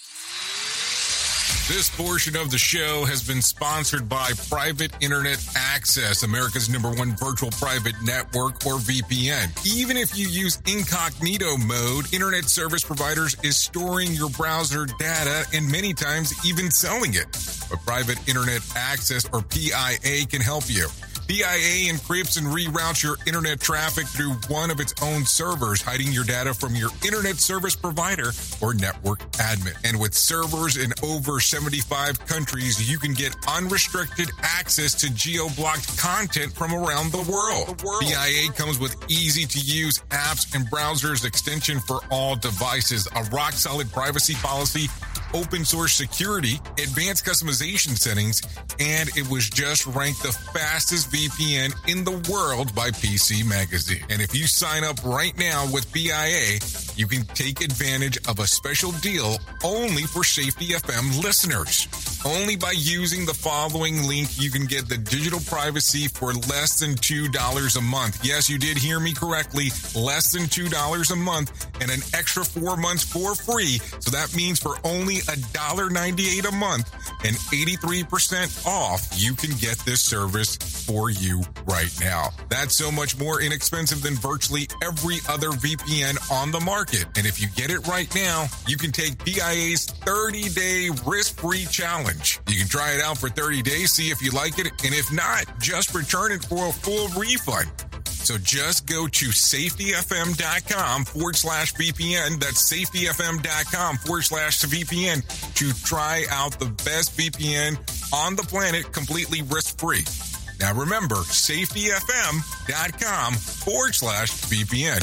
E: This portion of the show has been sponsored by Private Internet Access, America's #1 virtual private network, or VPN. Even if you use incognito mode, internet service providers is storing your browser data and many times even selling it. But Private Internet Access, or PIA, can help you. BIA encrypts and reroutes your internet traffic through one of its own servers, hiding your data from your internet service provider or network admin. And with servers in over 75 countries, you can get unrestricted access to geo-blocked content from around the world. BIA comes with easy-to-use apps and browsers extension for all devices, a rock-solid privacy policy, open source security, advanced customization settings, and it was just ranked the fastest VPN in the world by PC Magazine. And if you sign up right now with BIA, you can take advantage of a special deal only for Safety FM listeners. Only by using the following link, you can get the digital privacy for less than $2 a month. Yes, you did hear me correctly. Less than $2 a month and an extra 4 months for free. So that means for only $1.98 a month and 83% off, you can get this service for you right now. That's so much more inexpensive than virtually every other VPN on the market. And if you get it right now, you can take BIA's 30-day risk-free challenge. You can try it out for 30 days, see if you like it, and if not, just return it for a full refund. So just go to safetyfm.com/VPN. That's safetyfm.com/VPN to try out the best VPN on the planet completely risk-free. Now remember, safetyfm.com/VPN.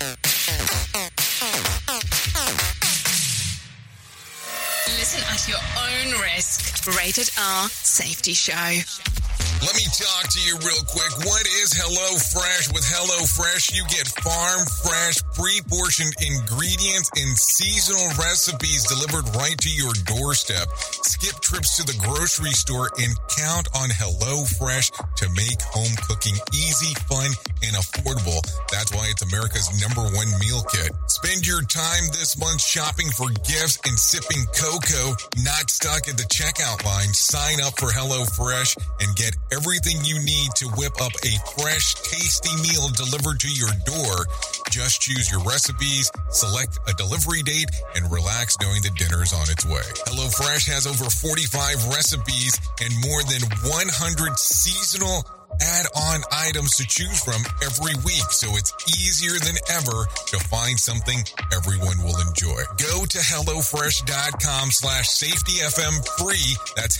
A: Listen at your own risk. Rated R Safety Show.
E: Let me talk to you real quick. What is HelloFresh? With HelloFresh, you get farm fresh, pre-portioned ingredients and seasonal recipes delivered right to your doorstep. Skip trips to the grocery store and count on HelloFresh to make home cooking easy, fun, and affordable. That's why it's America's #1 meal kit. Spend your time this month shopping for gifts and sipping cocoa, not stuck at the checkout line. Sign up for HelloFresh and get everything you need to whip up a fresh, tasty meal delivered to your door. Just choose your recipes, select a delivery date, and relax knowing the dinner's on its way. HelloFresh has over 45 recipes and more than 100 seasonal add-on items to choose from every week, so it's easier than ever to find something everyone will enjoy. Go to HelloFresh.com/SafetyFM free. That's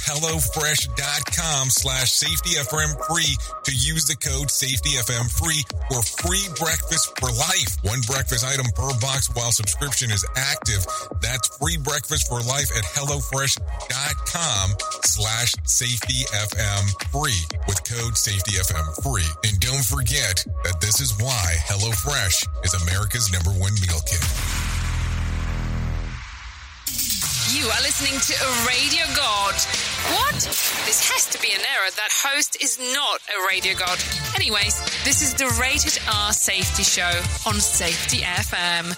E: HelloFresh.com/SafetyFM free to use the code SafetyFM free for free breakfast for life. One breakfast item per box while subscription is active. That's free breakfast for life at HelloFresh.com/SafetyFM free with code SafetyFM free. And don't forget that this is why HelloFresh is America's #1 meal kit.
A: You are listening to a radio god. What? This has to be an error. That host is not a radio god. Anyways, this is the Rated R Safety Show on Safety FM.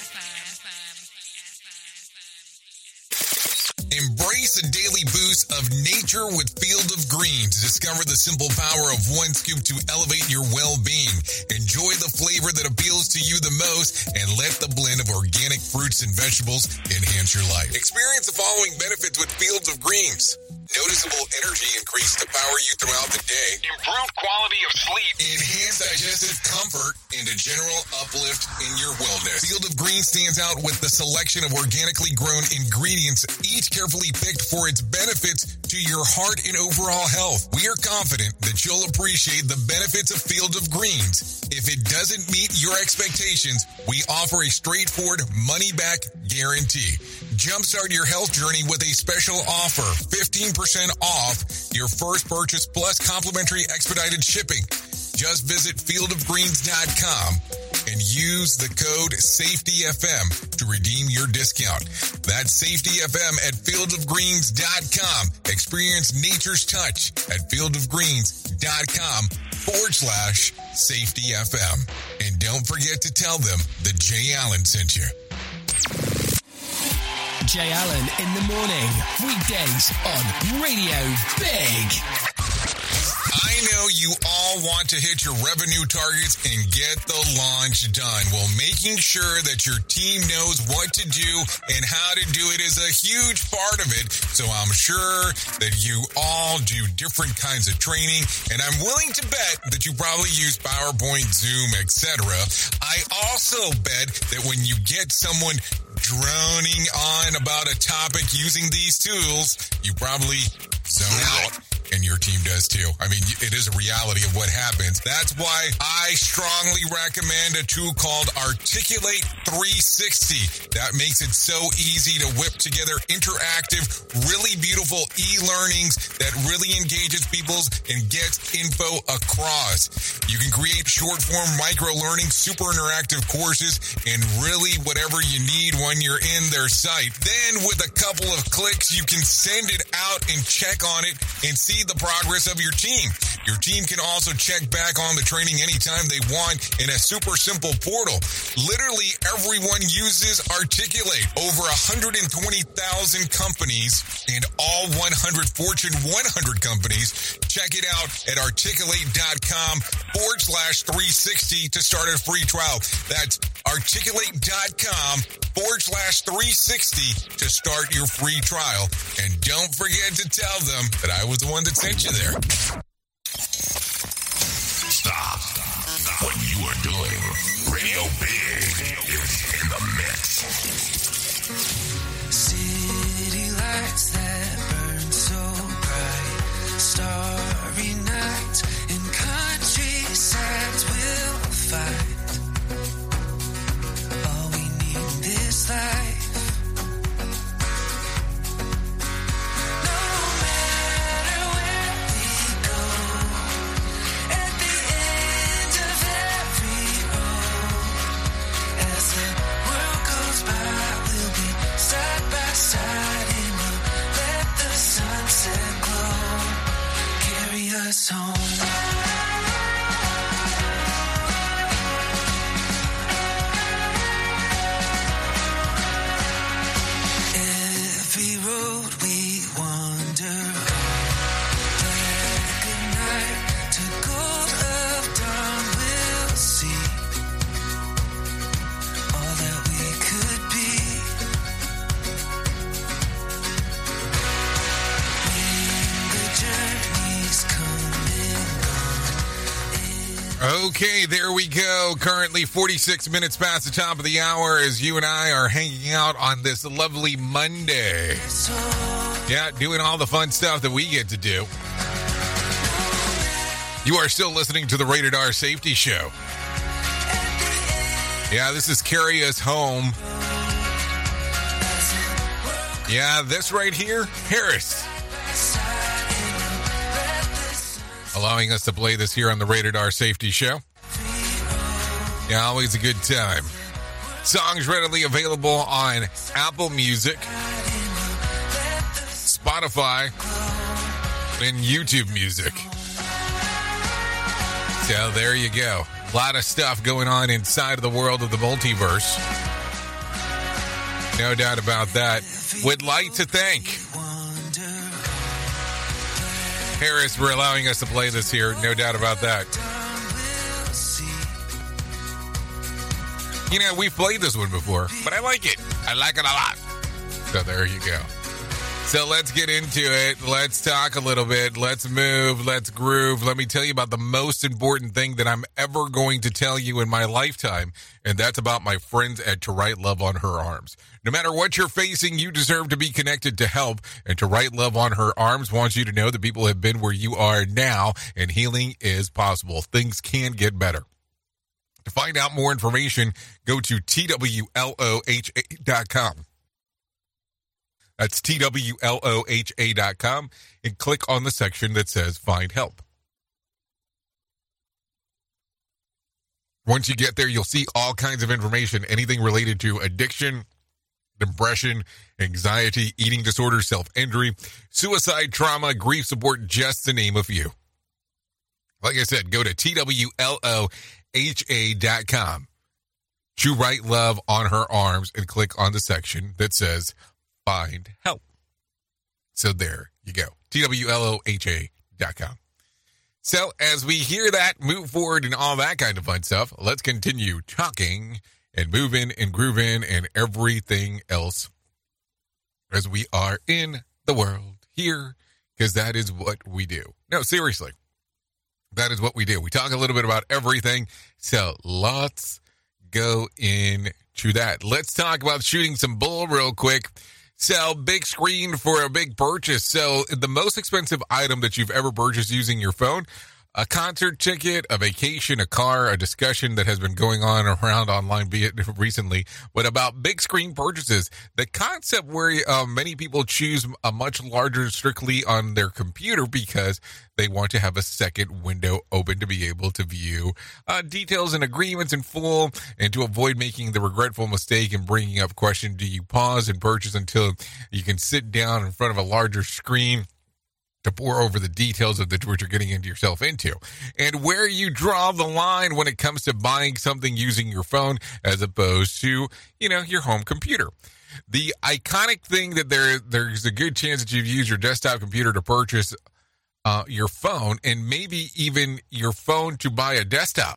E: Embrace a daily boost of nature with Field of Greens. Discover the simple power of one scoop to elevate your well-being. Enjoy the flavor that appeals to you the most and let the blend of organic fruits and vegetables enhance your life. Experience the following benefits with Fields of Greens. Noticeable energy increase to power you throughout the day.
M: Improved quality of sleep.
E: Enhanced digestive comfort and a general uplift in your wellness. Field of Greens stands out with the selection of organically grown ingredients, each carefully picked for its benefits to your heart and overall health. We are confident that you'll appreciate the benefits of Field of Greens. If it doesn't meet your expectations, we offer a straightforward money-back guarantee. Jumpstart your health journey with a special offer, 15% off your first purchase plus complimentary expedited shipping. Just visit fieldofgreens.com and use the code SAFETYFM to redeem your discount. That's SAFETYFM at fieldofgreens.com. Experience nature's touch at fieldofgreens.com/SAFETYFM. And don't forget to tell them that Jay Allen sent you.
N: Jay Allen in the morning, weekdays on Radio Big.
E: I know you all want to hit your revenue targets and get the launch done. Well, making sure that your team knows what to do and how to do it is a huge part of it. So I'm sure that you all do different kinds of training, and I'm willing to bet that you probably use PowerPoint, Zoom, etc. I also bet that when you get someone droning on about a topic using these tools, you probably zone out. And your team does too. I mean, it is a reality of what happens. That's why I strongly recommend a tool called Articulate 360. That makes it so easy to whip together interactive, really beautiful e-learnings that really engages people and gets info across. You can create short-form micro-learning, super interactive courses, and really whatever you need when you're in their site. Then with a couple of clicks, you can send it out and check on it and see the progress of your team. Your team can also check back on the training anytime they want in a super simple portal. Literally everyone uses Articulate. Over 120,000 companies and all 100 Fortune 100 companies. Check it out at articulate.com/360 to start a free trial. That's articulate.com/360 to start your free trial. And don't forget to tell them that I was the one that sent you there.
N: Stop what you are doing. Radio Big is in the mix.
B: City lights that burn so bright, starry nights and countrysides will fight. All we need in this life. Every road we wander, black at night to gold of dawn, we'll see all that we could be.
E: Okay, there we go. Currently 46 minutes past the top of the hour as you and I are hanging out on this lovely Monday. Yeah, doing all the fun stuff that we get to do. You are still listening to the Rated R Safety Show. Yeah, this is Carry Us Home. Yeah, this right here, Harris. Allowing us to play this here on the Rated R Safety Show. Yeah, always a good time. Songs readily available on Apple Music, Spotify, and YouTube Music. So there you go. A lot of stuff going on inside of the world of the multiverse. No doubt about that. Would like to thank Harris for allowing us to play this here. No doubt about that. You know, we've played this one before, but I like it. I like it a lot. So there you go. So let's get into it. Let's talk a little bit. Let's move. Let's groove. Let me tell you about the most important thing that I'm ever going to tell you in my lifetime, and that's about my friends at To Write Love on Her Arms. No matter what you're facing, you deserve to be connected to help, and To Write Love on Her Arms wants you to know that people have been where you are now, and healing is possible. Things can get better. To find out more information, go to TWLOHA.com. That's TWLOHA.com and click on the section that says Find Help. Once you get there, you'll see all kinds of information, anything related to addiction, depression, anxiety, eating disorders, self-injury, suicide, trauma, grief support, just to name a few. Like I said, go to TWLOHA.com. To Write Love on Her Arms and click on the section that says Find Help. So there you go. TWLOHA.com. So as we hear that, move forward and all that kind of fun stuff, let's continue talking and moving and grooving and everything else as we are in the world here, because that is what we do. No, seriously, that is what we do. We talk a little bit about everything. So let's go into that. Let's talk about shooting some bull real quick. So big screen for a big purchase. So the most expensive item that you've ever purchased using your phone, a concert ticket, a vacation, a car, a discussion that has been going on around online, be it recently, but about big screen purchases. The concept where many people choose a much larger strictly on their computer because they want to have a second window open to be able to view details and agreements in full, and to avoid making the regretful mistake and bringing up question, do you pause and purchase until you can sit down in front of a larger screen to pour over the details of what you're getting into yourself into, and where you draw the line when it comes to buying something using your phone as opposed to, your home computer. The iconic thing that there's a good chance that you've used your desktop computer to purchase your phone, and maybe even your phone to buy a desktop.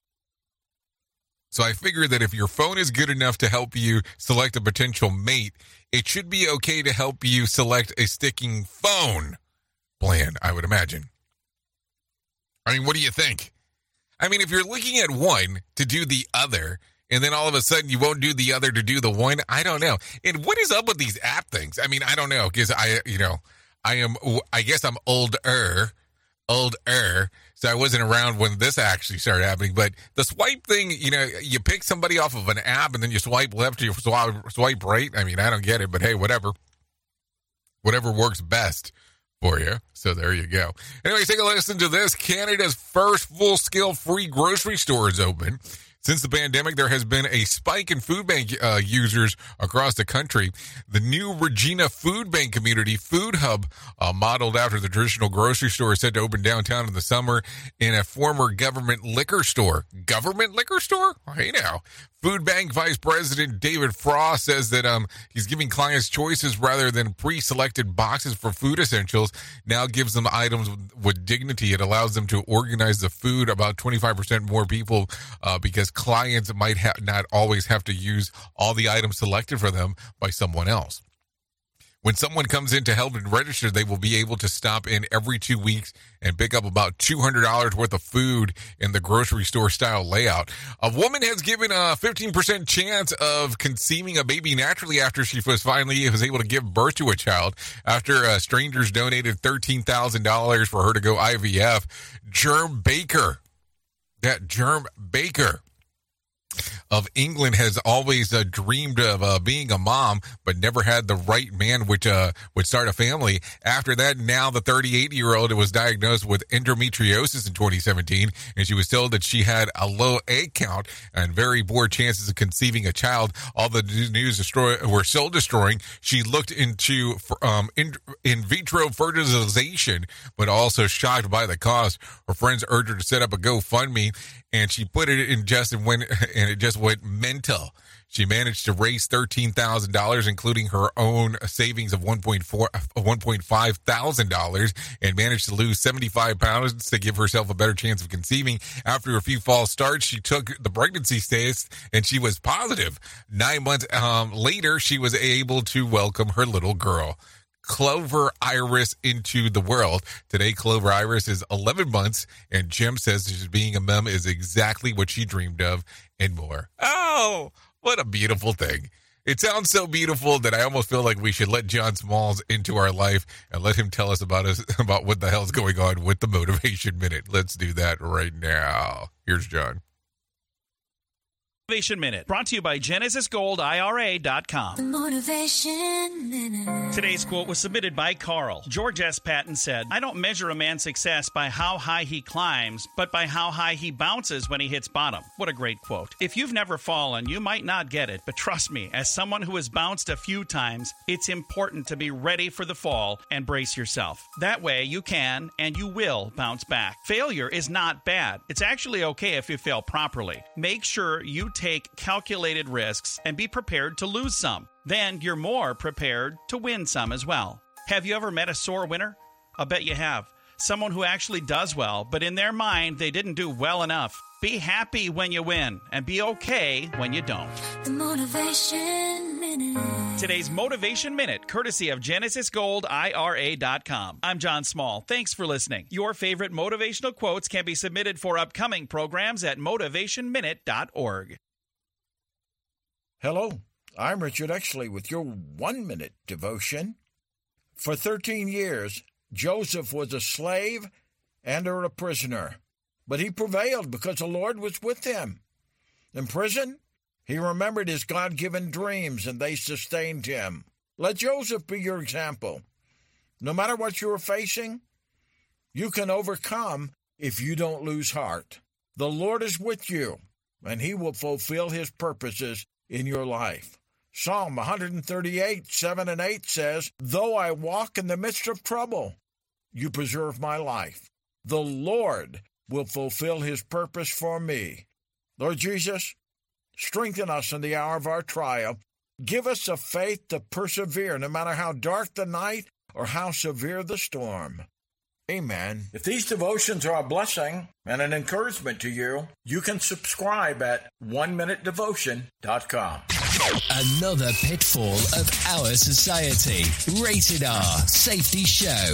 E: So I figure that if your phone is good enough to help you select a potential mate, it should be okay to help you select a sticking phone plan, I would imagine. I mean, what do you think? I mean, if you're looking at one to do the other, and then all of a sudden you won't do the other to do the one, I don't know. And what is up with these app things? I mean, I don't know, because I guess I'm older, so I wasn't around when this actually started happening. But the swipe thing, you pick somebody off of an app and then you swipe left, you swipe right. I mean, I don't get it, but hey, whatever works best for you. So there you go. Anyway, take a listen to this. Canada's first full-scale free grocery store is open. Since the pandemic, there has been a spike in food bank users across the country. The new Regina Food Bank Community Food Hub, modeled after the traditional grocery store, is set to open downtown in the summer in a former government liquor store. Government liquor store? Hey now. Food Bank Vice President David Frost says that he's giving clients choices rather than pre-selected boxes for food essentials. Now gives them items with dignity. It allows them to organize the food about 25% more people because clients might not always have to use all the items selected for them by someone else. When someone comes in to help and register, they will be able to stop in every 2 weeks and pick up about $200 worth of food in the grocery store style layout. A woman has given a 15% chance of conceiving a baby naturally after she was able to give birth to a child after strangers donated $13,000 for her to go IVF. Germ Baker of England has always dreamed of being a mom, but never had the right man which would start a family. After that, now the 38-year-old was diagnosed with endometriosis in 2017, and she was told that she had a low egg count and very poor chances of conceiving a child. All the news were soul destroying. She looked into in vitro fertilization, but also shocked by the cost. Her friends urged her to set up a GoFundMe, and she put it in and it just went mental. She managed to raise $13,000, including her own savings of $1.5 thousand, and managed to lose 75 pounds to give herself a better chance of conceiving. After a few false starts, she took the pregnancy test, and she was positive. 9 months later, she was able to welcome her little girl, Clover Iris, into the world. Today, Clover Iris is 11 months, and Jim says that being a mom is exactly what she dreamed of and more. Oh, what a beautiful thing. It sounds so beautiful that I almost feel like we should let John Smalls into our life and let him tell us about what the hell's going on with the Motivation Minute. Let's do that right now. Here's John.
O: Motivation Minute, brought to you by GenesisGoldIRA.com.
B: The Motivation Minute.
O: Today's quote was submitted by Carl. George S. Patton said, "I don't measure a man's success by how high he climbs, but by how high he bounces when he hits bottom." What a great quote. If you've never fallen, you might not get it, but trust me, as someone who has bounced a few times, it's important to be ready for the fall and brace yourself. That way you can and you will bounce back. Failure is not bad. It's actually okay if you fail properly. Make sure you take calculated risks and be prepared to lose some. Then you're more prepared to win some as well. Have you ever met a sore winner? I'll bet you have. someone who actually does well, but in their mind, they didn't do well enough. Be happy when you win, and be okay when you don't.
B: The Motivation Minute.
O: Today's Motivation Minute, courtesy of GenesisGoldIRA.com. I'm John Small. Thanks for listening. Your favorite motivational quotes can be submitted for upcoming programs at motivationminute.org.
P: Hello, I'm Richard Exley with your 1-minute devotion. For 13 years, Joseph was a slave and a prisoner, but he prevailed because the Lord was with him. In prison, he remembered his God-given dreams, and they sustained him. Let Joseph be your example. No matter what you are facing, you can overcome if you don't lose heart. The Lord is with you, and he will fulfill his purposes in your life. Psalm 138, 7 and 8 says, "Though I walk in the midst of trouble, you preserve my life. The Lord will fulfill his purpose for me." Lord Jesus, strengthen us in the hour of our trial. Give us the faith to persevere no matter how dark the night or how severe the storm. Amen. If these devotions are a blessing and an encouragement to you, you can subscribe at oneminutedevotion.com.
F: Another pitfall of our society. Rated R Safety Show.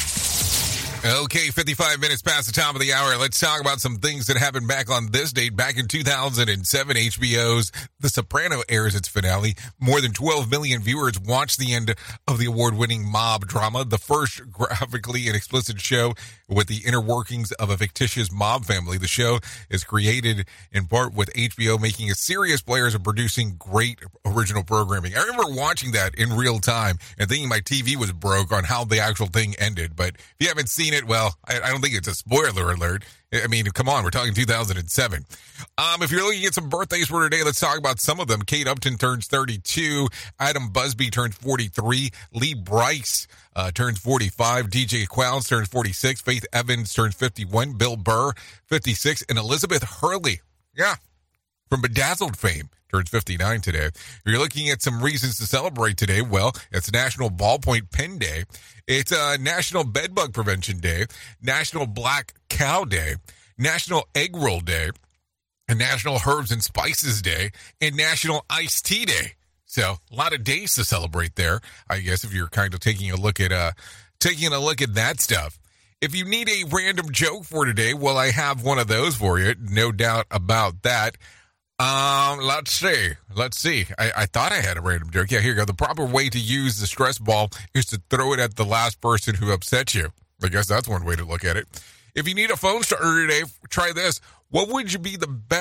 E: Okay, 55 minutes past the top of the hour. Let's talk about some things that happened back on this date. Back in 2007, HBO's The Sopranos airs its finale. More than 12 million viewers watched the end of the award-winning mob drama, the first graphically and explicit show with the inner workings of a fictitious mob family. The show is created in part with HBO making a serious players and producing great original programming. I remember watching that in real time and thinking my TV was broke on how the actual thing ended. But if you haven't seen it, well, I don't think it's a spoiler alert. I mean, come on, we're talking 2007. If you're looking at some birthdays for today, let's talk about some of them. Kate Upton turns 32. Adam Busby turns 43. Lee Bryce turns 45. DJ Qualls turns 46. Faith Evans turns 51. Bill Burr, 56. And Elizabeth Hurley, from Bedazzled fame, turns 59 today. If you're looking at some reasons to celebrate today, well, it's National Ballpoint Pen Day. It's National Bedbug Prevention Day, National Black Cow Day, National Egg Roll Day, and National Herbs and Spices Day, and National Iced Tea Day. So a lot of days to celebrate there, I guess, if you're kind of taking a look at that stuff. If you need a random joke for today, well, I have one of those for you, no doubt about that. Let's see. I thought I had a random joke. Yeah, here you go. The proper way to use the stress ball is to throw it at the last person who upset you. I guess that's one way to look at it. If you need a phone starter today, try this. What would be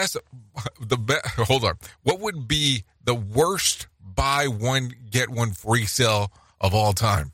E: What would be the worst buy one, get one free sale of all time?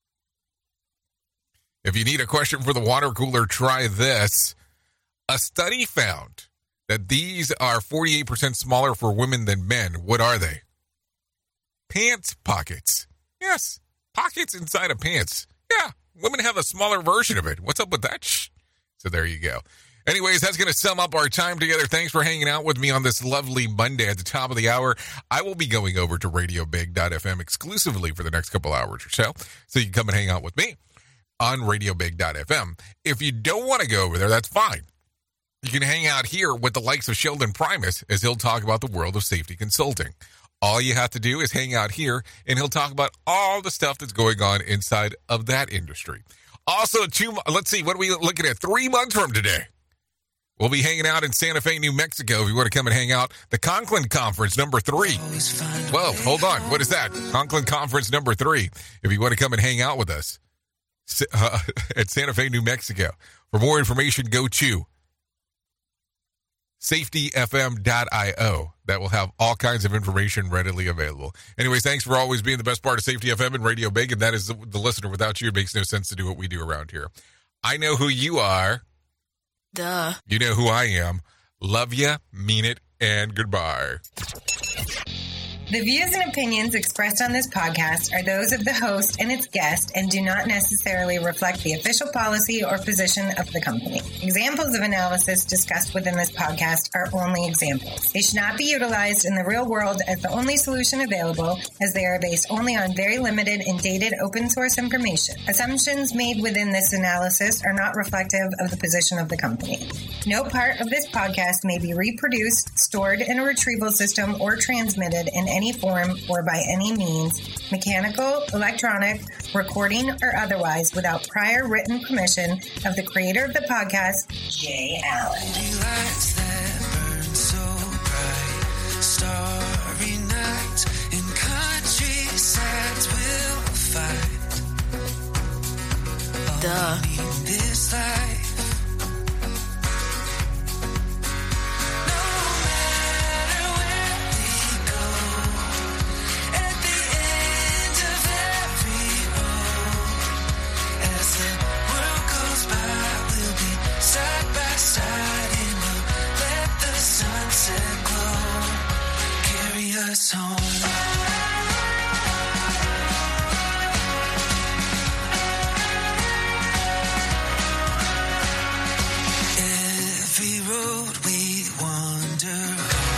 E: If you need a question for the water cooler, try this. A study found that these are 48% smaller for women than men. What are they? Pants pockets. Yes, pockets inside of pants. Yeah, women have a smaller version of it. What's up with that? So there you go. Anyways, that's going to sum up our time together. Thanks for hanging out with me on this lovely Monday at the top of the hour. I will be going over to RadioBig.fm exclusively for the next couple hours or so you can come and hang out with me on RadioBig.fm. If you don't want to go over there, that's fine. You can hang out here with the likes of Sheldon Primus as he'll talk about the world of safety consulting. All you have to do is hang out here, and he'll talk about all the stuff that's going on inside of that industry. Also, let's see, what are we looking at? 3 months from today, we'll be hanging out in Santa Fe, New Mexico. If you want to come and hang out, the Conklin Conference number 3. Whoa, hold on. What is that? Conklin Conference number 3. If you want to come and hang out with us at Santa Fe, New Mexico. For more information, go to safetyfm.io. That will have all kinds of information readily available. Anyways, thanks for always being the best part of Safety FM and Radio Big, and that is the listener. Without you, it makes no sense to do what we do around here. I know who you are.
A: Duh.
E: You know who I am. Love ya, mean it, and goodbye.
Q: The views and opinions expressed on this podcast are those of the host and its guest and do not necessarily reflect the official policy or position of the company. Examples of analysis discussed within this podcast are only examples. They should not be utilized in the real world as the only solution available, as they are based only on very limited and dated open source information. Assumptions made within this analysis are not reflective of the position of the company. No part of this podcast may be reproduced, stored in a retrieval system, or transmitted in any form or by any means, mechanical, electronic, recording, or otherwise, without prior written permission of the creator of the podcast, Jay Allen.
B: Lights that burn so bright, starry nights in countrysides will fight. Duh. In this life. Song.